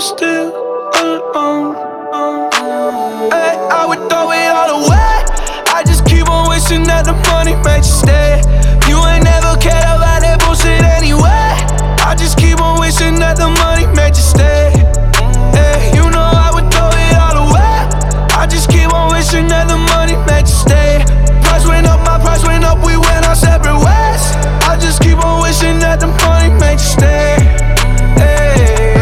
still alone. Hey, I would throw it all away. I just keep on wishing that the money made you stay. You ain't never cared about that bullshit anyway. I just keep on wishing that the money made you stay. Hey, you know I would throw it all away. I just keep on wishing that the money made you stay. Price went up, my price went up, we went our separate ways. I just keep on wishing that the money made you stay. Hey,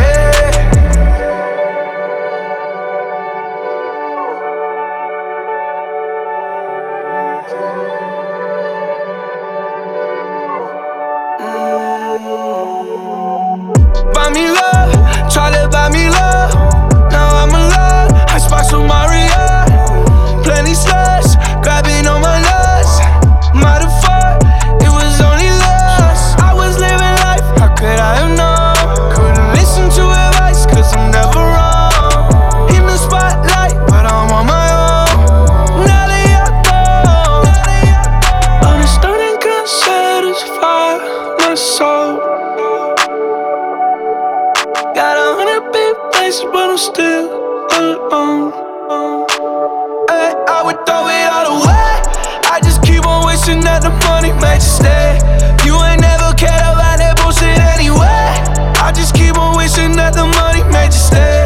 buy me love, try to buy me love. Now I'm alone, I sparks with Maria. Plenty slush, grabbing on my nuts. Matter of fact, it was only lust. I was living life, how could I have known? Couldn't listen to advice, cause I'm never wrong. In the spotlight, but I'm on my own. Now they are gone. Understanding can't satisfy my soul. Got 100 big places, but I'm still alone. Hey, I would throw it all away. I just keep on wishing that the money made you stay. You ain't never cared about that bullshit anyway. I just keep on wishing that the money made you stay.